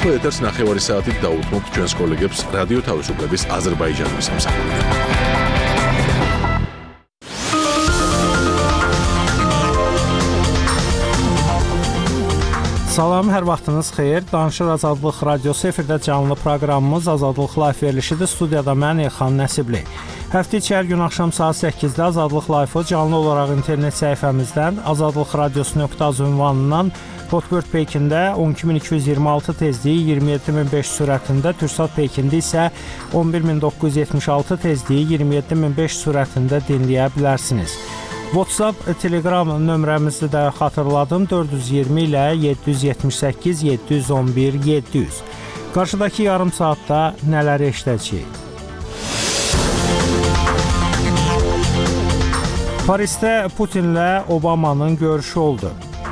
ახლა ეთერს 9 საათით დაუთმობთ ჩვენს კოლეგებს რადიო თავისუფლების აზერბაიჯანის სამსახურიდან. Salam, hər vaxtınız xeyir. Danışır Azadlıq Radiosu efirdə canlı proqramımız Azadlıq Live verilişidir. Studiyada mən Elxan Nəsibli. Həftə içi hər gün axşam saat 8-də Azadlıq Live-ı canlı olaraq internet səhifəmizdən azadlıqradiosu.az ünvanından Hotbird Peykində 12226 tezliyi 27500 sürətində, Türksat Peykində isə 11976 tezliyi 27500 sürətində dinləyə bilərsiniz. WhatsApp, Telegram nömrəmizi də xatırladım. 420 ilə 778 711 700. Qarşıdakı yarım saatda nələr eşidəcəyik? Parisdə Putinlə Obamanın görüşü oldu.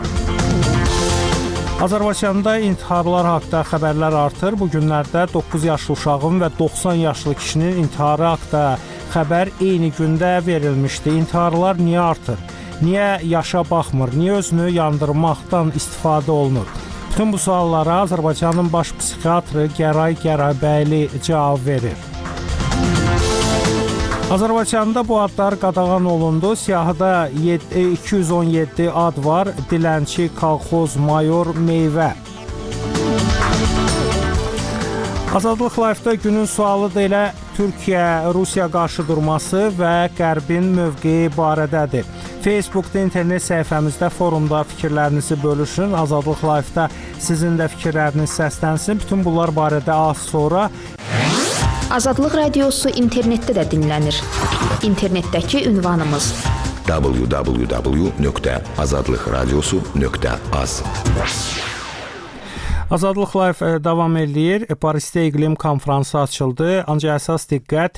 Azərbaycanda intiharlar haqda xəbərlər artır. Bu günlərdə 9 yaşlı uşağın və 90 yaşlı kişinin intiharı haqda xəbər eyni gündə verilmişdi. İntiharlar niyə artır? Niyə yaşa baxmır? Niyə özünü yandırmaqdan istifadə olunur? Bütün bu suallara Azərbaycanın baş psixiatrı Gəray Gərabəyli cavab verir. Azərbaycanda bu adlar qadağan olundu. Siyahıda 217 ad var. Dilənçi, kolxoz, mayor, meyvə. Azadlıq Live-da günün sualı da elə Türkiyə-Rusiya qarşı durması və Qərbin mövqeyi barədədir. Facebookda, internet səhifəmizdə, forumda fikirlərinizi bölüşün. Azadlıq Live-da sizin də fikirləriniz səslənsin. Bütün bunlar barədə az sonra Azadlıq Radiosu internetdə də dinlənir. İnternetdəki ünvanımız www.azadlıqradiosu.az. Azadlıq Live davam edir. Parisdə iqlim konfransı açıldı. Ancaq əsas diqqət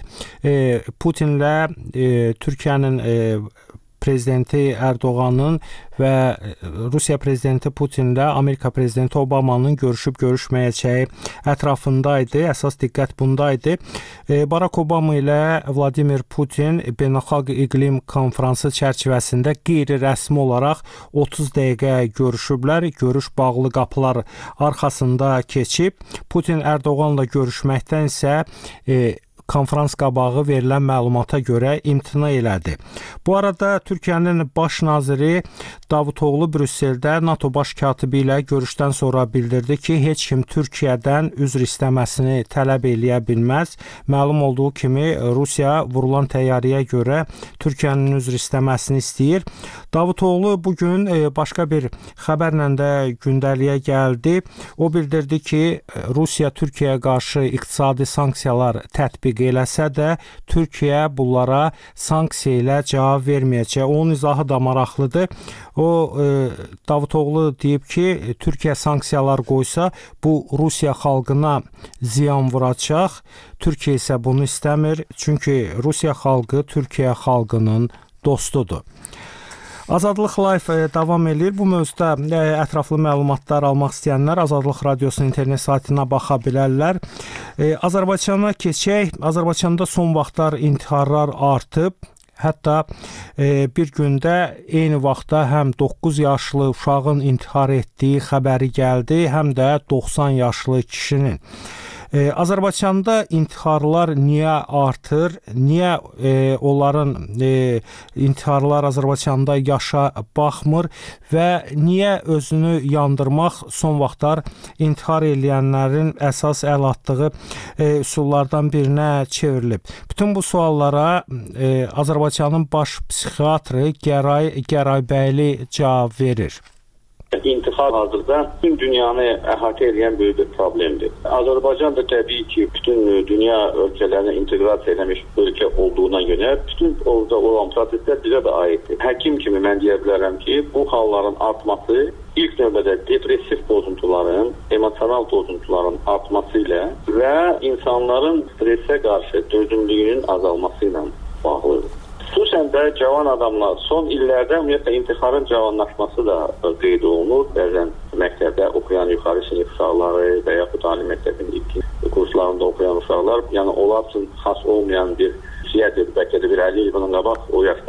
Putinlə Türkiyənin prezidenti Erdoğanın və Rusiya prezidenti Putinlə Amerika prezidenti Obamanın görüşüb-görüşməyəcəyi ətrafındaydı. Əsas diqqət bundaydı. Barack Obama ilə Vladimir Putin beynəlxalq iqlim konfransı çərçivəsində qeyri-rəsmi olaraq 30 dəqiqə görüşüblər. Görüş bağlı qapılar arxasında keçib. Putin Erdoğanla görüşməkdən isə konfrans qabağı verilən məlumata görə imtina elədi. Bu arada Türkiyənin baş naziri Davutoğlu Brüsseldə NATO baş katibi ilə görüşdən sonra bildirdi ki, heç kim Türkiyədən üzr istəməsini tələb eləyə bilməz. Məlum olduğu kimi Rusiya vurulan təyyarəyə görə Türkiyənin üzr istəməsini istəyir. Davutoğlu bugün başqa bir xəbərlə də gündəliyə gəldi. O bildirdi ki, Rusiya Türkiyəyə qarşı iqtisadi sanksiyalar tətbiq eləsə də Türkiyə bunlara sanksiya ilə cavab verməyəcək. Onun izahı da maraqlıdır. O Davutoğlu deyib ki, Türkiyə sanksiyalar qoysa bu Rusiya xalqına ziyan vuracaq. Türkiyə isə bunu istəmir. Çünki Rusiya xalqı Türkiyə xalqının dostudur. Azadlıq Live davam edir. Bu mövzuda ətraflı məlumatlar almaq istəyənlər Azadlıq Radiosunun internet saytına baxa bilərlər. Azərbaycana keçək. Azərbaycanda son vaxtlar intiharlar artıb. Hətta bir gündə eyni vaxtda həm 9 yaşlı uşağın intihar etdiyi xəbəri gəldi, həm də 90 yaşlı kişinin. Azərbaycanda intiharlar niyə artır? Niyə onların intiharlar Azərbaycanda yaşa baxmır və niyə özünü yandırmaq son vaxtlar intihar eləyənlərin əsas əl atdığı üsullardan birinə çevrilib? Bütün bu suallara Azərbaycanın baş psixiatrı Gəray Gərabəyli cavab verir. İntihar hazırda bütün dünyanı əhatə edən böyük bir problemdir. Azərbaycan da təbii ki, bütün dünya ölkələrinə inteqrasiya eləmiş ölkə olduğuna görə bütün orada olan proseslər bizə də aiddir. Həkim kimi mən deyə bilərəm ki, bu halların artması ilk növbədə depressiv pozuntuların, emosional pozuntuların artması ilə və insanların stresə qarşı dözümlüyünün azalması ilə bağlıdır. Xüsusən də cavan adamlar son illərdə ümumiyyətlə intiharın cavanlaşması da qeyd olunur. Bəzən məktəbdə oxuyan yuxarı sinif uşaqları və yaxud ali məktəbin ilk kurslarında oxuyan uşaqlar, yəni onlar üçün xas olmayan bir xüsusiyyətdir. Bəlkə də bir 50 il bunun qabaq o yaşda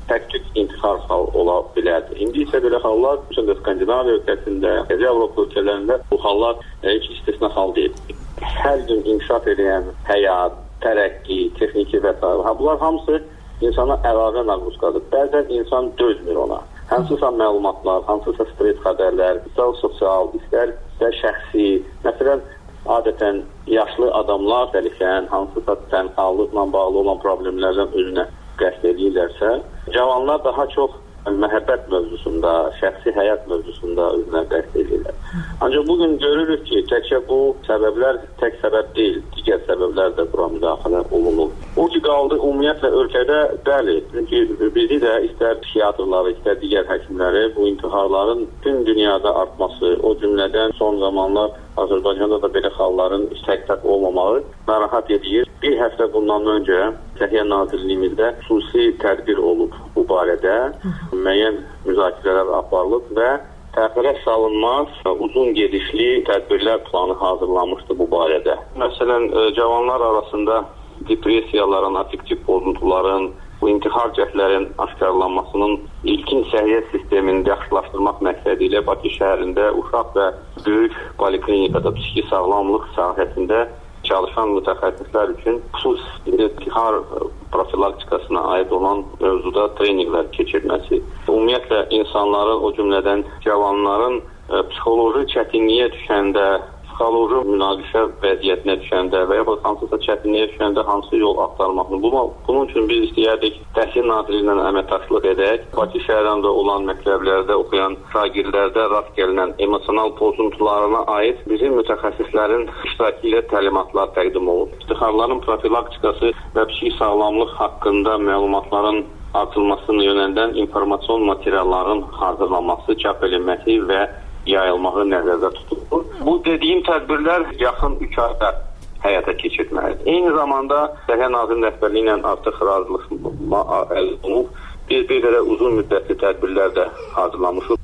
tək-tük intihar hal ola bilərdi. İndi isə belə hallar bütün Skandinaviya ölkəsində, Avropa ölkələrində bu hallar heç istisna hal deyil. Hər gün inkişaf edən həyat, tərəqqi, texniki və s. Bunlar hamısı insana əlavə məqruzqadır. Bəzən insan dözmür ona. Hansısa məlumatlar, hansısa stres xəbərlər, istər sosial, istər şəxsi, məsələn, adətən yaşlı adamlar dəlikən hansısa tənhalıqla bağlı olan problemlərdən özünə qəsd edirlərsə, cavanlar daha çox məhəbbət mövzusunda, şəxsi həyat mövzusunda özünə qəsd edirlər. Ancaq bugün görürük ki, təkcə bu səbəblər tək səbəb deyil, digər səbəblər də bura müdaxilə olunur. O ki, qaldı ümumiyyətlə ölkədə, bəli, çünki bizi də istər psixiatrları, istər digər həkimləri bu intiharların bütün dünyada artması, o cümlədən son zamanlar Azərbaycanda da belə halların tək-tək olmamağı narahat edir. Bir həftə bundan öncə Səhiyyə Nazirliyimizdə xüsusi tədbir olub bu barədə. Müəyyən müzakirələr aparılıb və təxirə salınmaz uzun gedişli tədbirlər planı hazırlanmışdı bu barədə. Məsələn, cavanlar arasında depressiyaların, affektiv pozuntuların, bu intihar cəhdlərin aşkarlanmasının ilkin səhiyyə sistemini yaxşılaşdırmaq məqsədi ilə Bakı şəhərində uşaq və böyük poliklinikada psixi sağlamlıq sahəsində çalışan mütəxəssislər üçün xüsusi intihar profilaktikasına aid olan mövzuda treninqlər keçirməsi. Ümumiyyətlə insanların, o cümlədən cavanların psixoloji çətinliyə düşəndə, psixoloji münaqişə vəziyyətinə düşəndə və yaxud hansısa çətinliyə düşəndə hansı yol axtarmaqını. Bunun üçün biz istəyərdik Təhsil Nazirliyi ilə əməkdaşlıq edək. Bakı şəhərində olan məktəblərdə oxuyan şagirdlərdə rast gəlinən emosional pozuntularına aid bizim mütəxəssislərin iştirakı ilə təlimatlar təqdim olunub. İntiharların profilaktikası və psixi sağlamlıq haqqında məlumatların artırılmasına yönəldən informasyon materialların hazırlanması, çap edilməsi və yayılmağı nəzərdə tutulur. Bu dediyim tədbirlər yaxın 3 ayda həyata keçirilməlidir. Eyni zamanda Səhiyyə Nazirliyinin rəhbərliyi ilə artıq razılıq əldə olunub. Bir qədər uzun müddətli tədbirlər də hazırlanmışıq.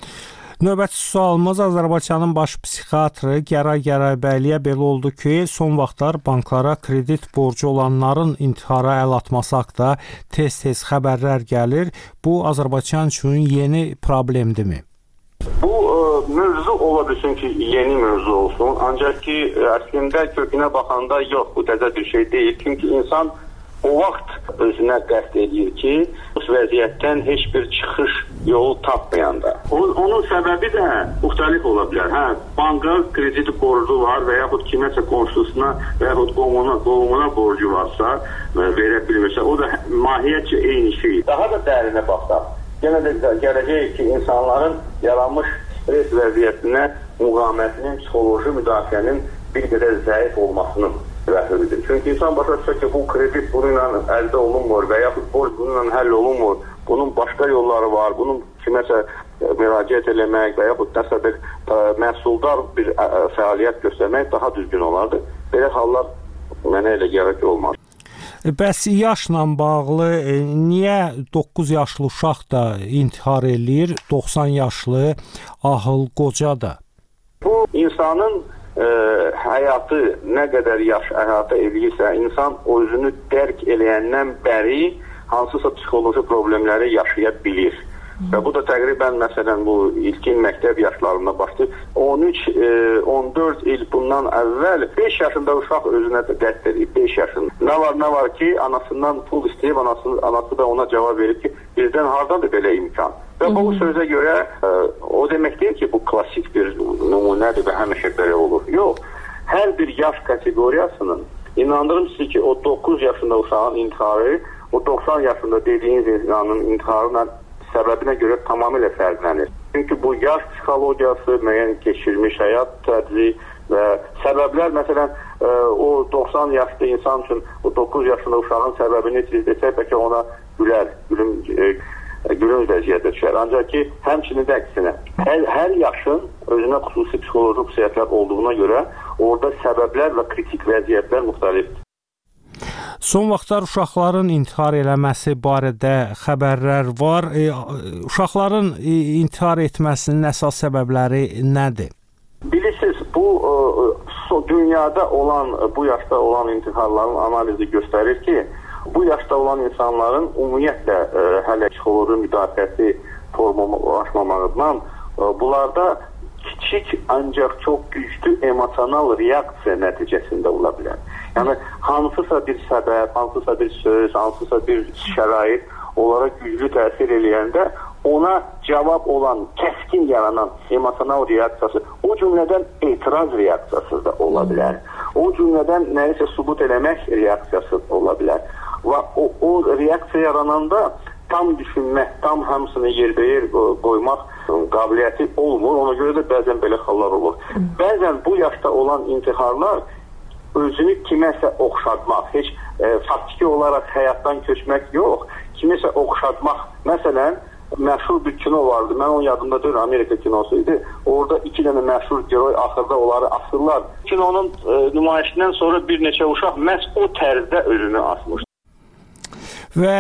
Növbəti sualımız Azərbaycanın baş psixiatrı Gəray Gəraybəliyə belə oldu ki, son vaxtlar banklara kredit borcu olanların intihara əl atması haqqında tez-tez xəbərlər gəlir. Bu Azərbaycan üçün yeni problemdirmi? Bu mövzu ola bilsin ki, yeni mövzu olsun. Ancaq ki, əslində kökünə baxanda yox, bu təzə bir şey deyil. Çünki insan o vaxt özünə qəsd edir ki, bu vəziyyətdən heç bir çıxış yolu tapmayanda. Onun səbəbi də müxtəlif ola bilər. Banka kredit borcu var və yaxud kiməsə qonşusuna və yaxud qovumuna borcu varsa, verə bilmirsə, o da mahiyyətcə eyni şey. Daha da dərinə baxsaq, yenə də gələcək ki, insanların yaranmış stres vəziyyətinə müqamətinin, psixoloji müdafiənin bir qədər zəif olmasının rəhbəridir. Çünki insan başa düşür ki, bu kredit bununla əldə olunmur və yaxud borc bununla həll olunmur. Bunun başqa yolları var. Bunun kiməsə müraciət eləmək və yaxud nəsə bir məhsuldar bir fəaliyyət göstərmək daha düzgün olardı. Belə hallar mənə elə gəlir ki, olmaz. Bəs yaşla bağlı niyə 9 yaşlı uşaq da intihar eləyir, 90 yaşlı ahıl qoca da? Bu insanın həyatı nə qədər yaş əhatə eləyirsə, insan özünü dərk eləyəndən bəri hansısa psixoloji problemləri yaşaya bilir. Və bu da təqribən məsələn bu ilkin məktəb yaşlarında başlayıb 13-14 il bundan əvvəl 5 yaşında uşaq özünə qəsd edib 5 yaşında. Nə var ki, anasından pul istəyib, anası da ona cavab verib ki, bizdən hardadır belə imkan? Və bu sözə görə o demək deyil ki, bu klassik bir nümunədir və həmişə belə olur. Yox, hər bir yaş kateqoriyasının inandırım sizi ki, o 9 yaşında uşağın intiharı, o 90 yaşında dediyiniz insanın intiharına səbəbinə görə tamamilə fərqlənir. Çünki bu yaş psixologiyası, müəyyən keçirilmiş həyat tərzi və səbəblər, məsələn, o 90 yaşlı insan üçün o 9 yaşında uşağın səbəbini siz desək, bəlkə ona gülünc vəziyyətə düşər. Ancaq ki, həmçinin də əksinə, hər yaşın özünə xüsusi psixoloji xüsusiyyətlər olduğuna görə orada səbəblər və kritik vəziyyətlər müxtəlifdir. Son vaxtlar uşaqların intihar eləməsi barədə xəbərlər var. Uşaqların intihar etməsinin əsas səbəbləri nədir? Bilirsiniz, bu dünyada olan, bu yaşda olan intiharların analizi göstərir ki, Bu yaşda olan insanların ümumiyyətlə hələ psixoloji müdafiəsi formalaşmamağından bunlarda kiçik ancaq çox güclü emosional reaksiya nəticəsində ola bilər. Yəni hansısa bir səbəb, hansısa bir söz, hansısa bir şərait onlara güclü təsir eləyəndə ona cavab olan, kəskin yaranan emosional reaksiyası o cümlədən etiraz reaksiyası da ola bilər. O cümlədən nəyisə sübut eləmək reaksiyası ola bilər. Və o reaksiya yarananda tam düşünmək, tam hamısını yerbəyer qoymaq qabiliyyəti olmur. Ona görə də bəzən belə hallar olur. Bəzən bu yaşda olan intiharlar özünü kiməsə oxşatmaq, heç faktiki olaraq həyatdan köçmək yox, kiməsə oxşatmaq. Məsələn, məşhur bir kino vardı. Mən onun yadımda deyil, Amerika kinosu idi. Orada 2 dənə məşhur giroy axırda onları asırlar. Kinonun nümayişindən sonra bir neçə uşaq məhz o tərzdə özünü asmışdı. Və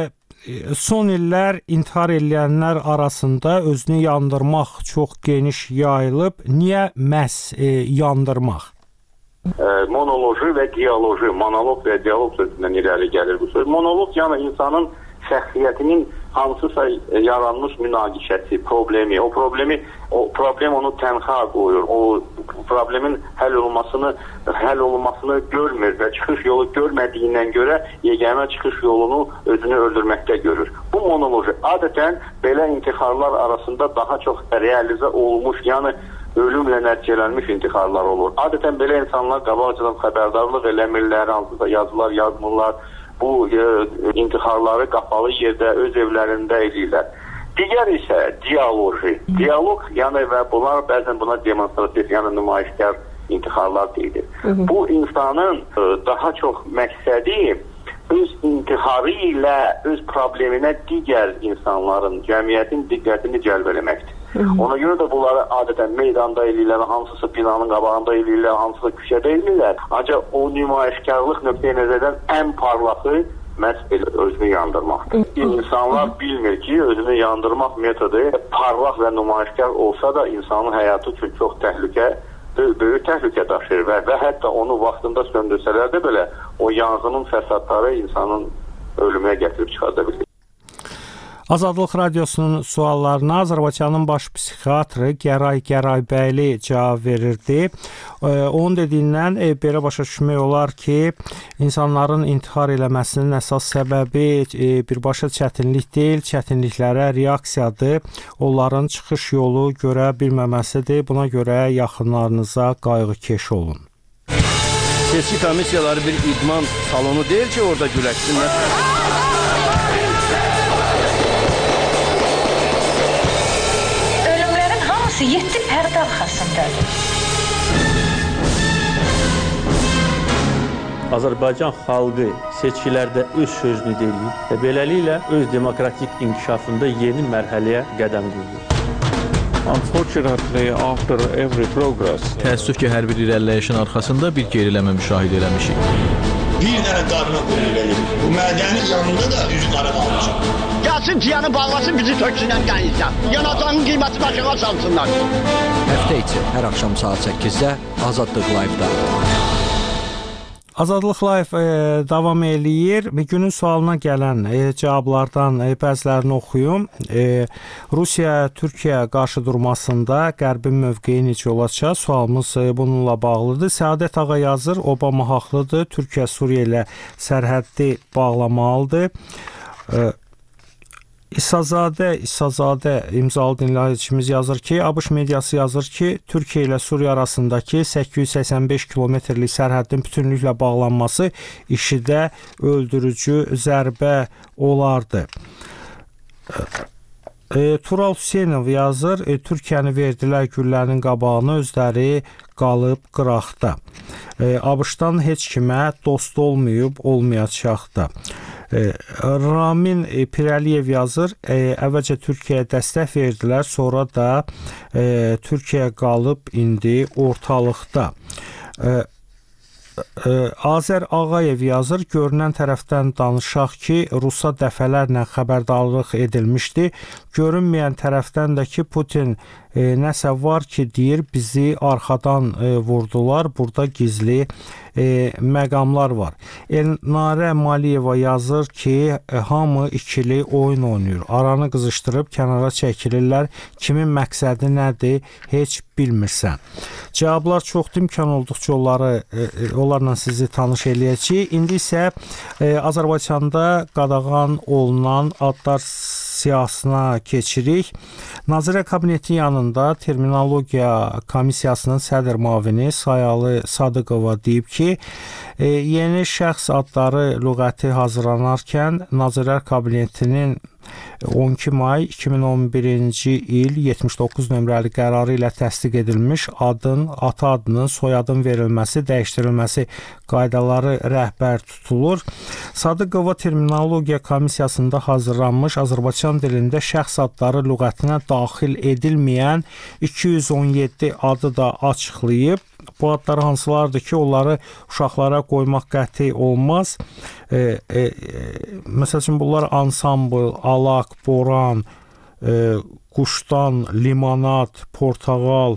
son illər intihar edənlər arasında özünü yandırmaq çox geniş yayılıb. Niyə məhz yandırmaq? Monoloji və diyaloji, monoloq və diyaloq sözündən irəli gəlir bu söz. Monoloq yəni insanın şəxsiyyətinin hansısa yaranmış münaqişəsi, problemi, o problem onu tənha qoyur. O problemin həll olunmasını görmür və çıxış yolu görmədiyindən görə yeganə çıxış yolunu özünü öldürməkdə görür. Bu monoloji adətən belə intiharlar arasında daha çox realizə olmuş, yəni ölümlə nəticələnmiş intiharlar olur. Adətən belə insanlar qabaqcadan xəbərdarlıq eləmirlər, hansısa yazılar yazmırlar. Bu intiharları qapalı yerdə, öz evlərində edirlər. Digər isə diyaloji. Diyalog, yəni və bunlar bəzən buna demonstrativ, yəni nümayişkar intiharlar deyilir. Bu insanın daha çox məqsədi öz intiharı ilə öz probleminə digər insanların, cəmiyyətin diqqətini cəlb eləməkdir. Ona görə də bunları adətən meydanda eləyirlər, hansısa binanın qabağında eləyirlər, hansısa küçədə eləyirlər. Ancaq o nümayişkarlıq nöqteyi nəzərdən ən parlaqı məhz özünü yandırmaqdır. İnsanlar bilmir ki, özünü yandırmaq metodu parlaq və nümayişkar olsa da insanın həyatı üçün çox böyük təhlükə daşıyır və hətta onu vaxtında söndürsələr də belə o yanğının fəsadları insanın ölümünə gətirib çıxarda bilir. Azadlıq Radiosunun suallarına Azərbaycanın baş psixiatrı Gəray Gəraybəyli cavab verirdi. Onun dediyindən belə başa düşmək olar ki, insanların intihar eləməsinin əsas səbəbi birbaşa çətinlik deyil, çətinliklərə reaksiyadır. Onların çıxış yolu görə bilməməsidir. Buna görə yaxınlarınıza qayğıkeş olun. Seçki komissiyaları bir idman salonu deyil ki, orada güləşsinlər. Ölümlərin hamısı 7 pərdə arxasındadır. Azərbaycan xalqı seçkilərdə öz sözünü deyir və beləliklə öz demokratik inkişafında yeni mərhələyə qədəm qoyur. Təəssüf ki, hər bir irəliləyişin arxasında bir geriləmə müşahidə eləmişik. Bir dənə qarına qoyur verir. Bu mədənin yanında da üzü qara qalmışıq. Gəlsin ciyanı bağlasın, bizi töksünən qənizdən. Yanacağın qiymətini aşağı salsınlar. Həftə içi hər axşam saat 8-də Azadlıq Live-da. Azadlıq Live davam eləyir. Günün sualına gələn cavablardan bəzilərini oxuyum. Rusiya-Türkiyə qarşıdurmasında Qərbin mövqeyi necə olacaq? Sualımız bununla bağlıdır. Səadət ağa yazır, Obama haqlıdır. Türkiyə Suriya ilə sərhəddi bağlamalıdır. İsazadə imzalı dinləyicimiz yazır ki, ABŞ mediası yazır ki, Türkiyə ilə Suriya arasındakı 885 kilometrlik sərhədin bütünlüklə bağlanması işidə öldürücü zərbə olardı. Tural Hüseynov yazır, Türkiyəni verdilər güllənin qabağına, özləri qalıb qıraqda. ABŞ-dan heç kimə dost olmayıb, olmayacaq da. Ramin Pirəliyev yazır, əvvəlcə Türkiyəyə dəstək verdilər, sonra da Türkiyə qalıb indi ortalıqda. Azər Ağayev yazır, görünən tərəfdən danışaq ki, Rusa dəfələrlə xəbərdarlıq edilmişdi. Görünməyən tərəfdən də ki, Putin nəsə var ki, deyir, bizi arxadan vurdular, burada gizli məqamlar var. Elnarə Maliyeva yazır ki, hamı ikili oyun oynayır, aranı qızışdırıb kənara çəkilirlər, kimin məqsədi nədir, heç bilmirsən. Cavablar çoxdur, imkan olduqca onlarla sizi tanış eləyəcəyik. İndi isə Azərbaycanda qadağan olunan adlar siyahısına keçirik. Nazirlər Kabineti yanında Terminologiya Komissiyasının sədr müavini Sayalı Sadıqova deyib ki, yeni şəxs adları lüğəti hazırlanarkən Nazirlər Kabinetinin 12 may 2011-ci il 79 nömrəli qərarı ilə təsdiq edilmiş adın, ata adının, soyadın verilməsi, dəyişdirilməsi qaydaları rəhbər tutulur. Sadıqova Terminologiya Komissiyasında hazırlanmış Azərbaycan dilində şəxs adları lüğətinə daxil edilməyən 217 adı da açıqlayıb. Bu adlar hansılardır ki, onları uşaqlara qoymaq qəti olmaz. Məsəl üçün, bunlar ansambl, alaq, boran, quşdan, limonad, portağal,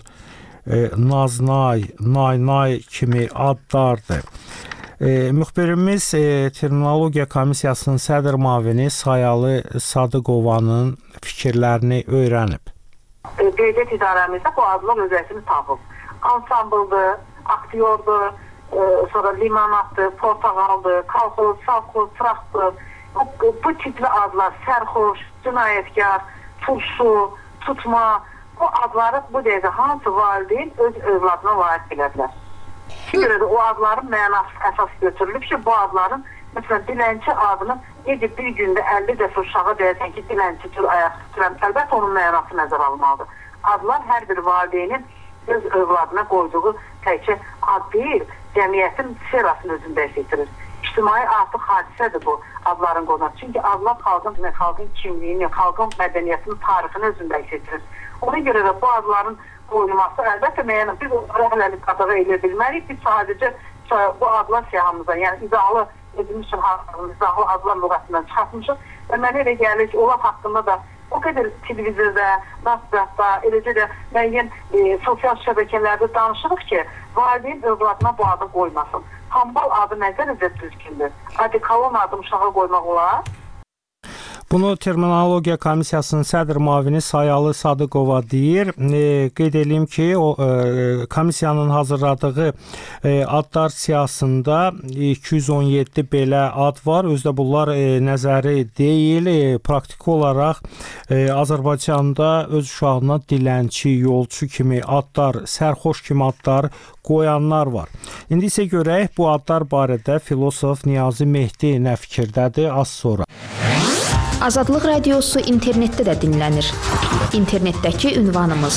naznay, naynay kimi adlardır. Müxbirimiz Terminologiya Komissiyasının sədr müavini Sayalı Sadıqovanın fikirlərini öyrənib. Dövlət idarəmizdə bu adlar özəsini tapıb. Ansambldır, aktyordur, sonra limonaddır, portağaldır, kalxoz, salxoz, traxtır. Bu tipli adlar, sərxoş, cinayətkar, turşu, tutma, bu adları bu dəqiqə hansı valideyn öz övladına layiq bilədilər. Görə də o adların mənası əsas götürülüb ki, bu adların, məsələn, dilənçi adını edib bir gündə 50 dəfə uşağa deyəsən ki, dilənçi tür ayaq tuturam, əlbəttə onun mənası nəzər alınmalıdır. Adlar hər bir valideynin öz övladına qoyduğu təkcə ad deyil, cəmiyyətin sferasını özündə etirir. İctimai artıq hadisədir bu adların qoyulması. Çünki adlar xalqın kimliyini, xalqın mədəniyyətinin tarixini özündə etirir. Ona görə də bu adların qoyulması əlbəttə müəyyən, biz onları hələlik qadağa elə bilmərik. Biz sadəcə bu adlar siyahımızdan, yəni izahlı edilmiş üçün izahlı adlar lüğətindən çıxartmışıq və mənə elə gəlir ki, onlar haqqında da o qədər televizorda, nasibətdə, eləcə də müəyyən sosial şəbəkələrdə danışırıq ki, valideyn övladına bu adı qoymasın. Hambal adı nə dərəcə düzgündür? Adikalon adı uşağa qoymaq olar? Bunu Terminologiya Komissiyasının sədr müavini Sayalı Sadıqova deyir. Qeyd edeyim ki, komissiyanın hazırladığı adlar siyahısında 217 belə ad var. Özdə bunlar nəzəri deyil. Praktiki olaraq Azərbaycanda öz uşağına dilənçi, yolçu kimi adlar, sərxoş kimi adlar qoyanlar var. İndi isə görək bu adlar barədə filosof Niyazi Mehdi nə fikirdədir az sonra. Azadlıq Radiosu internetdə də dinlənir. İnternetdəki ünvanımız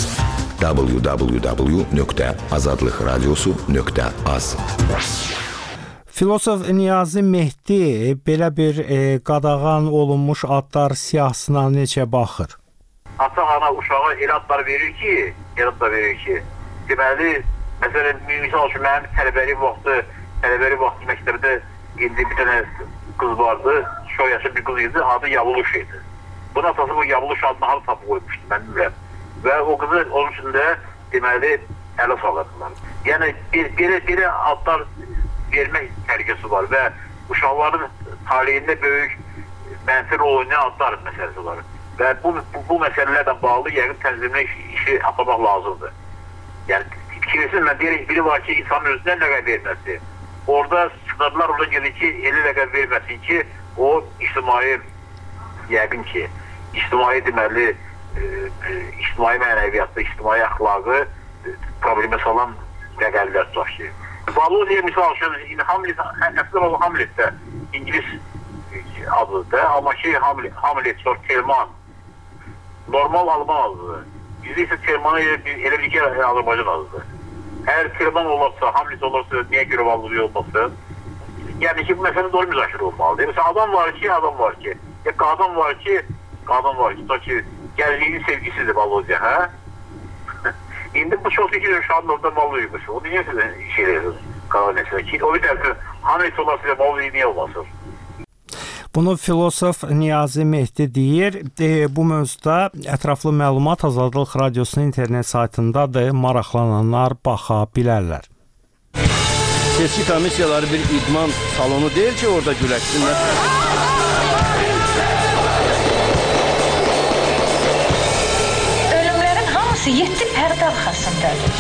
www.azadlıqradiosu.az. Filosof Niyazi Mehdi belə bir qadağan olunmuş adlar siyahısına necə baxır? Ata-ana uşağa elə adlar verir ki, deməli, məsələn, misal üçün, mənim tələbəli vaxtı məktəbdə indi bir dənə qız vardı, şoy yaşlı bir qız idi, adı Yavuluş idi. Bunun atası bu Yavuluş adını halı tapı qoymuşdu, mən bilmirəm. Və o qızı onun içində, deməli, ələ salırdılar. Yəni, belə adlar vermək təhlükəsi var və uşaqların taleyində böyük mənfi rol oynayan adlar məsələsi var. Və bu məsələlərlə bağlı yəqin tənzimlə işi aparmaq lazımdır. Yəni, fikirləsin, mən deyirəm, biri var ki, insanın özündən ləqəb verməsi. Orada sınırlar orada gelir ki, elə ləqəb verməsin ki, o ictimai, yəqin ki, ictimai deməli, ictimai mənəviyyatda, ictimai əxlaqı problemə salan ləqəblər tutaq ki. Valodiya misal üçün, əslən olan Hamletdə İngilis adıdır, amma ki, Hamlet, Telman, normal Alman adıdır. Bizdə isə Telmanı elə bir ki, Azərbaycan adıdır. Əgər Telman olarsa, Hamlet olarsa, niyə görə Valodiya olmasın? Yəni ki, bu məsələ doğru müzakirə olmalıdır. Mesela adam var ki, qadın var ki, tutaq ki, gəldiyin sevgisidir Valodiya, hə? İndi bu çox fikir uşağın orada Valodiyaymış. O niyə şey edilir? O bir tərəfi, Hamlet olarsa Valodiya niyə olmasın? Bunu filosof Niyazi Mehdi deyir. Bu mövzuda ətraflı məlumat Azadlıq Radiosunun internet saytındadır. Maraqlananlar baxa bilərlər. Seçki komissiyaları bir idman salonu deyil ki, orada güləşsinlər. Ölümlərin hamısı 7 pərdə arxasındadır.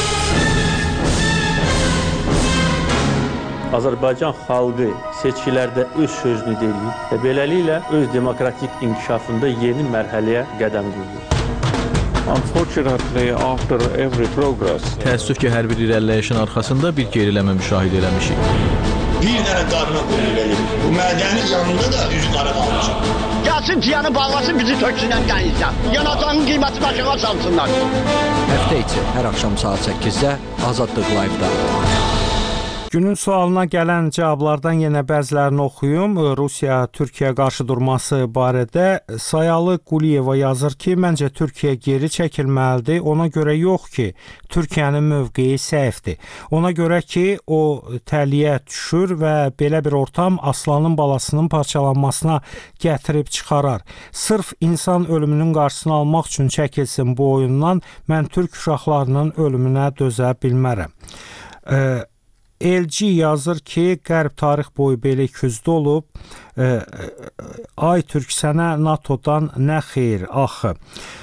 Azərbaycan xalqı seçkilərdə öz sözünü deyir və beləliklə öz demokratik inkişafında yeni mərhələyə qədəm qoyur. Unfortunately, after every progress, təəssüf ki, hər bir irəliləyişin arxasında bir geriləmə müşahidə eləmişik. Bir dənə qarına qoyun verir. Bu mədənin yanında da üzü qara qalmışıq. Gəlsin ciyanı bağlasın, bizi töksünən qənizdən. Yanacağın qiymətini aşağı salsınlar. Həftə içi hər axşam saat 8-də Azadlıq Live-da. Günün sualına gələn cavablardan yenə bəzilərini oxuyum. Rusiya-Türkiyə qarşıdurması barədə Sayalı Quliyeva yazır ki, məncə Türkiyə geri çəkilməlidir. Ona görə yox ki, Türkiyənin mövqeyi səhvdir. Ona görə ki, o təliyə düşür və belə bir ortam aslanın balasının parçalanmasına gətirib çıxarar. Sırf insan ölümünün qarşısını almaq üçün çəkilsin bu oyundan, mən türk uşaqlarının ölümünə dözə bilmərəm. LG yazır ki, Qərb tarix boyu belə küzdə olub. Ay Türk, sənə NATO-dan nə xeyir axı?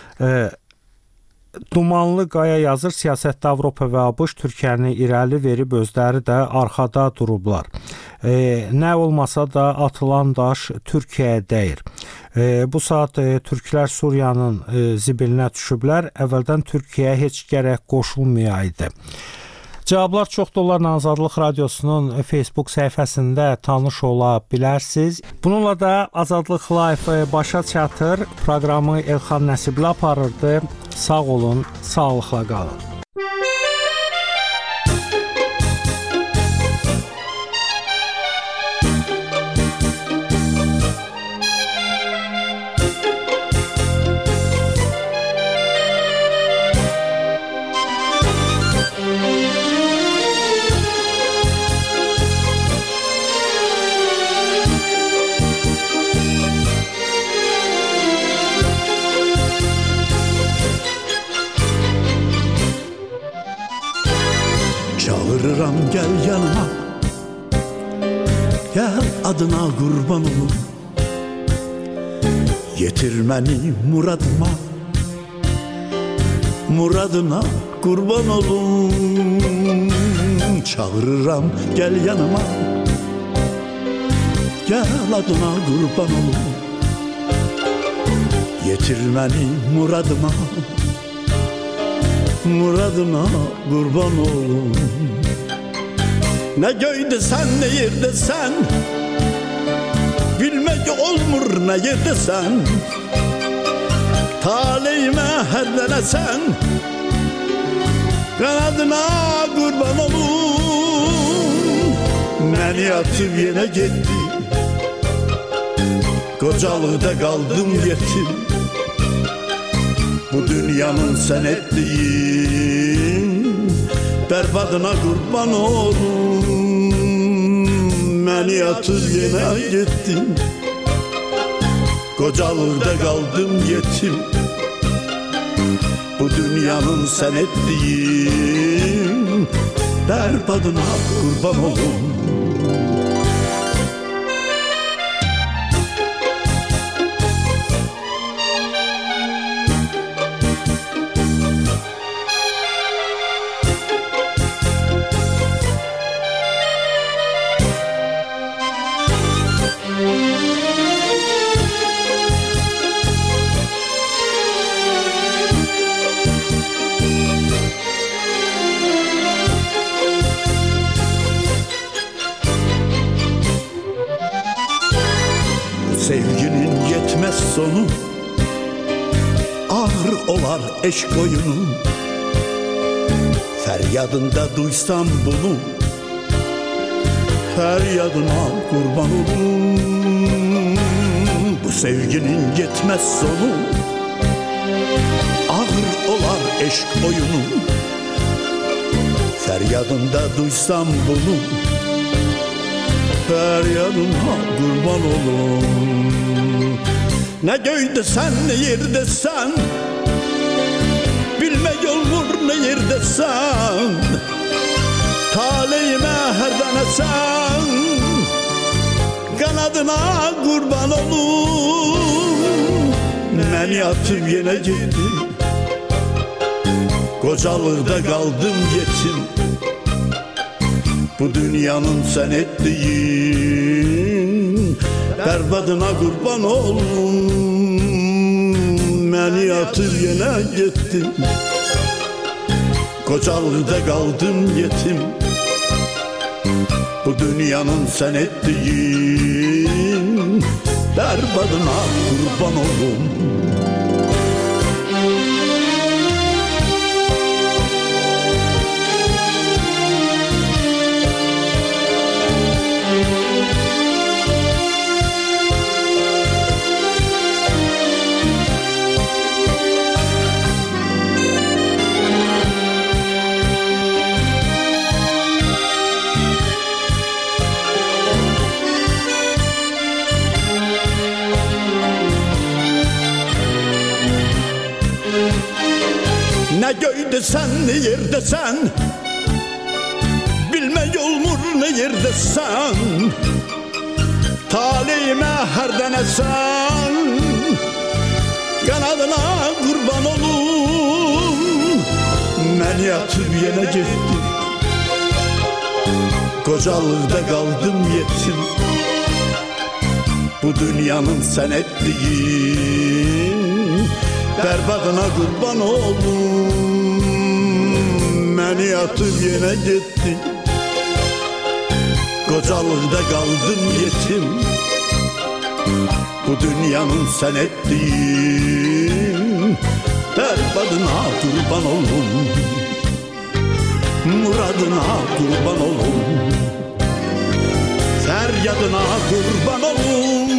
Dumanlı Qaya yazır, siyasətdə Avropa və ABŞ Türkiyəni irəli verib, özləri də arxada durublar. Nə olmasa da atılan daş Türkiyəyə dəyir. Bu saat türklər Suriyanın zibilinə düşüblər. Əvvəldən Türkiyəyə heç gərək qoşulmayaydı. Cavablar çoxdur, onlarla Azadlıq Radiosunun Facebook səhifəsində tanış ola bilərsiniz. Bununla da Azadlıq Live başa çatır. Proqramı Elxan Nəsibli aparırdı. Sağ olun, sağlıqla qalın. Çağırıram gel yanıma, gel adına qurban olum, yetir məni muradıma, muradına qurban olum. Çağırıram gel yanıma, gel adına qurban olum, yetir məni muradıma, muradına qurban olum. Ne göyde sen, ne yerde sen, bilmek olmur ne yerde sen. Taleyime hərlənəsən, kanadına qurban olum. Məni atıb yenə getdi, qocalıqda qaldım yetim. Bu dünyanın sən etdiyin bərbadına qurban olum. Məni atıb yenə getdin, qocalıqda qaldım yetim. Bu dünyanın sən etdiyin bərbadına qurban olum. Sevginin yetmez sonu, ağır olar eşk oyunu. Feryadında duysam bunu, feryadına kurban olum. Bu sevginin yetmez sonu, ağır olar eşk oyunu. Feryadında duysam bunu, feryadına kurban olum. Ne göyde sen ne yerde sen, bilmek olmur ne yerde sen. Taleyime her dene sen, kanadına kurban olum. Beni atıp yine gitti, kocalıkta kaldım yetim. Bu dünyanın sen ettiğin berbadına kurban olum. Beni atıp yine gittin, kocalıkta kaldım yetim. Bu dünyanın sen ettiğin berbadına kurban olum. Ne göyde sen ne yerde sen, bilmek olmur ne yerde sen. Taleyime her dene sen, kanadına kurban olum. Beni atıp yine gittin, kocalıkta kaldım yetim. Bu dünyanın sen ettiğin berbadına kurban olum. Beni atıp yine gitti, kocalıkta kaldım yetim. Bu dünyanın sen ettiğin berbadına kurban olum. Muradına kurban olum, feryadına kurban olum.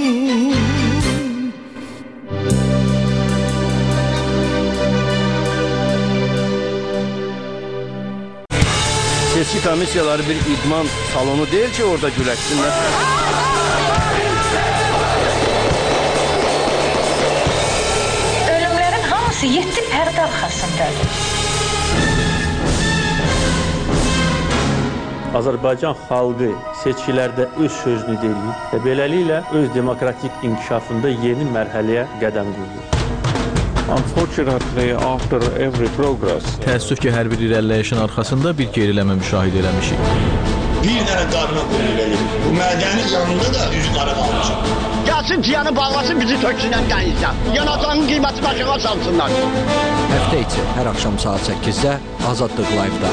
Seçki komissiyaları bir idman salonu değil ki orada güləşsinlər. Ölümlərin hamısı 7 pərdə arxasındadır. Azərbaycan xalqı seçkilərdə öz sözünü deyir və beləliklə öz demokratik inkişafında yeni mərhələyə qədəm qoyur. Unfortunately, after every progress, təəssüf ki, hər bir irəliləyişin arxasında bir geriləmə müşahidə eləmişik. Bir dənə qarına qoyun verir. Bu mədənin yanında da üzü qara qalmışıq. Gəlsin ciyanı bağlasın, bizi töksünən qənizdən. Yanacağın qiymətini aşağı salsınlar. Həftə içi hər axşam saat 8-də Azadlıq Live-da.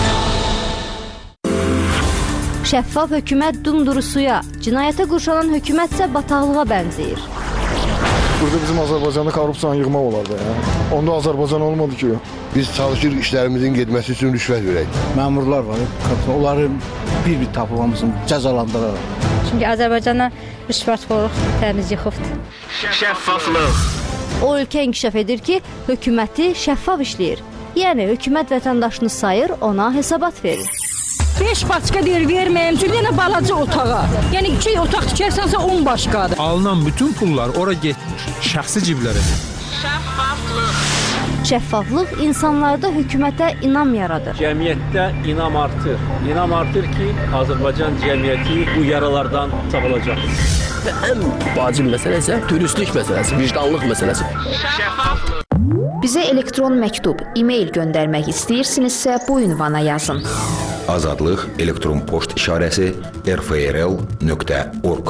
Şəffaf hökumət dumdurusuya, cinayətə qurşanan hökumət isə bataqlığa bənzəyir. Burada bizim Azərbaycanda korrupsiyanı yığmaq olardı. Onda Azərbaycan olmadı ki. Biz çalışırıq işlərimizin getməsi üçün rüşvət verək. Məmurlar var, onları bir-bir tapılmamızın cəzalandıraraq. Çünki Azərbaycana rüşvətxorluq təmiz yıxıbdır. Şəffaflıq. O ölkə inkişaf edir ki, hökuməti şəffaf işləyir. Yəni, hökumət vətəndaşını sayır, ona hesabat verir. 5 başqa deyir, verməyim, çünki yenə balaca otağa. Yəni, 2 otaq tikərsənsə 10 başqadır. Alınan bütün pullar ora getmir, şəxsi ciblərə. Şəffaflıq. Şəffaflıq insanlarda hökumətə inam yaradır. Cəmiyyətdə inam artır. İnam artır ki, Azərbaycan cəmiyyəti bu yaralardan sağalacaq. Və ən vacib məsələ isə dürüstlük məsələsi, vicdanlıq məsələsi. Şəffaflıq. Bizə elektron məktub, e-mail göndərmək istəyirsinizsə bu ünvana yazın. Azadlıq elektron poçt işarəsi rfrl.org.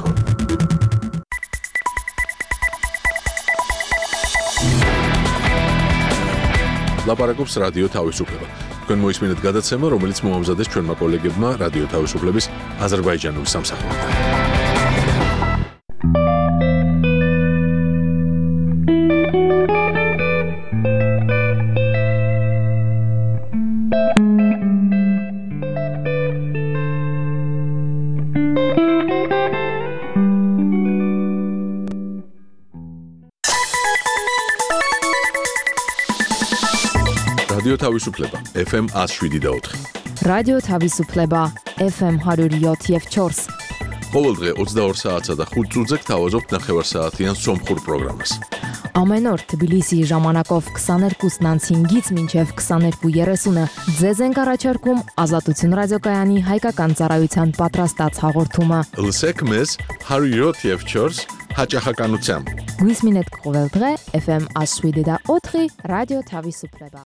ლაპარაკობს რადიო თავისუფლება. თქვენ მოისმინეთ გადაცემა, რომელიც მოამზადეს ჩვენმა კოლეგებმა რადიო თავისუფლების აზერბაიჯანული სამსახურიდან. რადიო თავისუფლება FM 107.4. რადიო თავისუფლება FM 107.4. ყოველდღე 22 საათსა და 5 წუთზე გთავაზობთ ნახევარსაათიან სომხურ პროგრამას. Ամեն օր Թբիլիսիի ժամանակով 22:05-ից մինչև 22:30-ը ձեզ ենք առաջարկում Ազատություն ռադիոկայանի հայկական ծառայության պատրաստած հաղորդումը։ Լսեք մեզ 107.4 հաճախականությամբ։ Գույս մինետ կողել դղե FM Ասուիդեդա օթղի ռադիո թավի սուպրեբա։